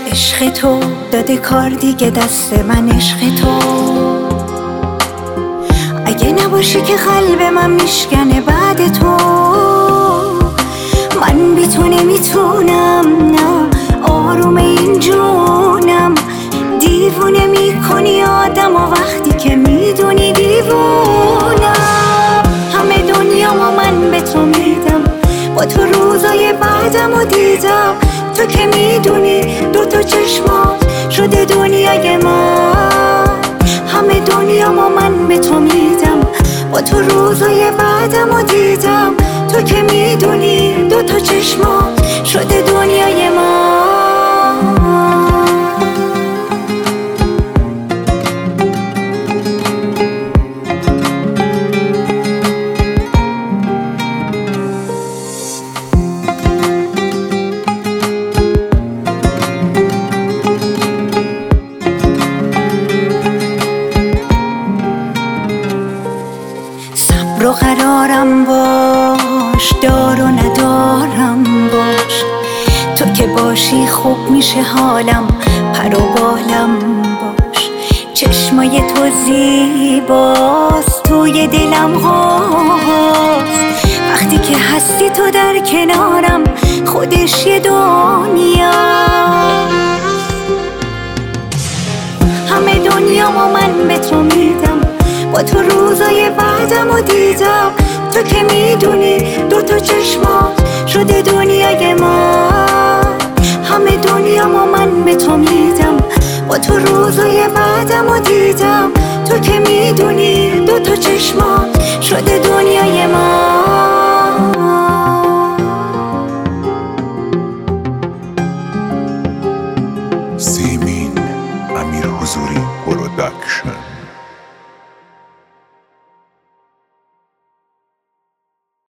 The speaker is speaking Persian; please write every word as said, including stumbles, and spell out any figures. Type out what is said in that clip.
عشق تو داده کار دیگه دست من، عشق تو اگه نباشی که قلب من میشکنه بعد تو. من بی تو نمیتونم، نه آروم این جونم. دیوونه میکنی آدم و وقتی که میدونی دیوونم. همه دنیامو من به تو میدم، با تو روزای بعدم و دیدم. تو که میدونی دو تا چشمات شده دنیای من. همه دنیامو من به تو میدم، با تو روزای بعدم و دیدم. تو که میدونی دو تا چشمات شده دنیای من. رو قرارم باش، دار و ندارم باش. تو که باشی خوب میشه حالم، پر و بالم باش. چشمای تو زیباست، توی دلم غاست. وقتی که هستی تو در کنارم، خودش یه دنیا. همه دنیامو من به تو میدم، با تو روزای بعدم و دیدم. تو که میدونی دو تا چشمات شده دنیای من. همه دنیامو من به تو میدم، با تو روزای بعدم و دیدم. تو که میدونی دو تا چشمات شده دنیای من. سیمین امیر حضوری.